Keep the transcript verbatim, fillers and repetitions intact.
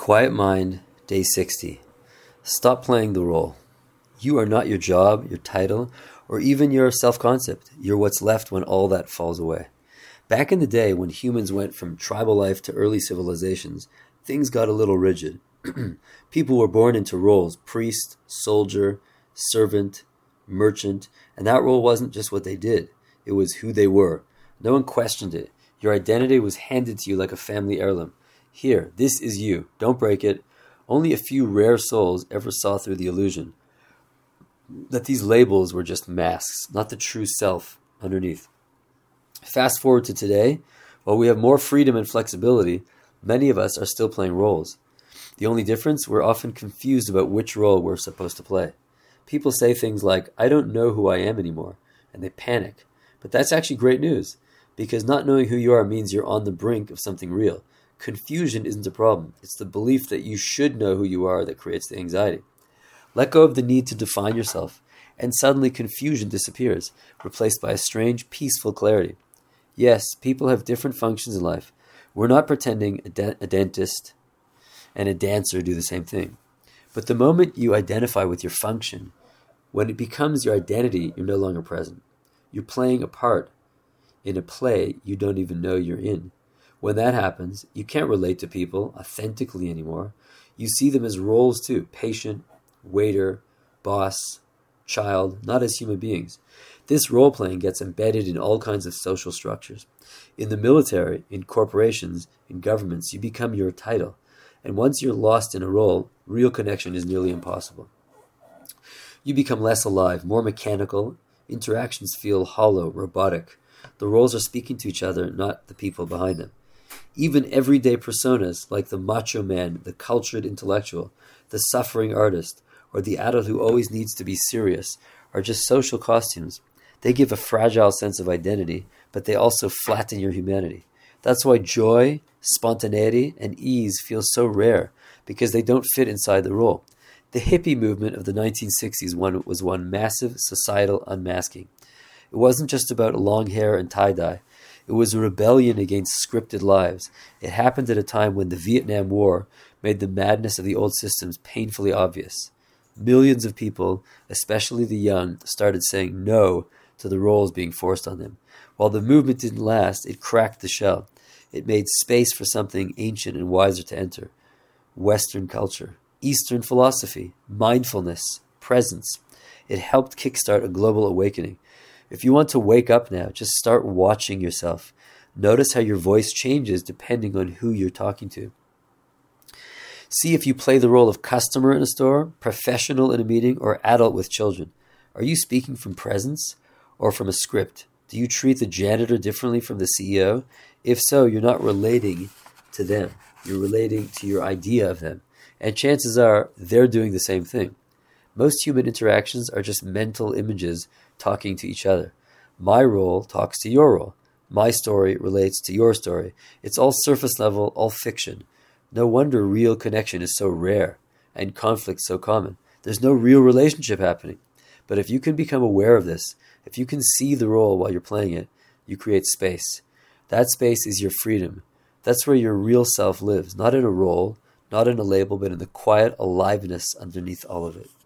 Quiet Mind, Day sixty. Stop playing the role. You are not your job, your title, or even your self-concept. You're what's left when all that falls away. Back in the day when humans went from tribal life to early civilizations, things got a little rigid. People were born into roles: priest, soldier, servant, merchant, and that role wasn't just what they did. It was who they were. No one questioned it. Your identity was handed to you like a family heirloom. Here, this is you. Don't break it. Only a few rare souls ever saw through the illusion that these labels were just masks, not the true self underneath. Fast forward to today, while we have more freedom and flexibility, many of us are still playing roles. The only difference, we're often confused about which role we're supposed to play. People say things like, "I don't know who I am anymore," and they panic. But that's actually great news, because not knowing who you are means you're on the brink of something real. Confusion isn't a problem. It's the belief that you should know who you are that creates the anxiety. Let go of the need to define yourself, and suddenly confusion disappears, replaced by a strange, peaceful clarity. Yes, people have different functions in life. We're not pretending a, de- a dentist and a dancer do the same thing. But the moment you identify with your function, when it becomes your identity, you're no longer present. You're playing a part in a play you don't even know you're in. When that happens, you can't relate to people authentically anymore. You see them as roles too: patient, waiter, boss, child, not as human beings. This role-playing gets embedded in all kinds of social structures. In the military, in corporations, in governments, you become your title. And once you're lost in a role, real connection is nearly impossible. You become less alive, more mechanical. Interactions feel hollow, robotic. The roles are speaking to each other, not the people behind them. Even everyday personas like the macho man, the cultured intellectual, the suffering artist, or the adult who always needs to be serious are just social costumes. They give a fragile sense of identity, but they also flatten your humanity. That's why joy, spontaneity, and ease feel so rare, because they don't fit inside the role. The hippie movement of the nineteen sixties one was one massive societal unmasking. It wasn't just about long hair and tie-dye. It was a rebellion against scripted lives. It happened at a time when the Vietnam War made the madness of the old systems painfully obvious. Millions of people, especially the young, started saying no to the roles being forced on them. While the movement didn't last, it cracked the shell. It made space for something ancient and wiser to enter: Western culture, Eastern philosophy, mindfulness, presence. It helped kickstart a global awakening. If you want to wake up now, just start watching yourself. Notice how your voice changes depending on who you're talking to. See if you play the role of customer in a store, professional in a meeting, or adult with children. Are you speaking from presence or from a script? Do you treat the janitor differently from the C E O? If so, you're not relating to them. You're relating to your idea of them. And chances are they're doing the same thing. Most human interactions are just mental images talking to each other. My role talks to your role. My story relates to your story. It's all surface level, all fiction. No wonder real connection is so rare and conflict so common. There's no real relationship happening. But if you can become aware of this, if you can see the role while you're playing it, you create space. That space is your freedom. That's where your real self lives, not in a role, not in a label, but in the quiet aliveness underneath all of it.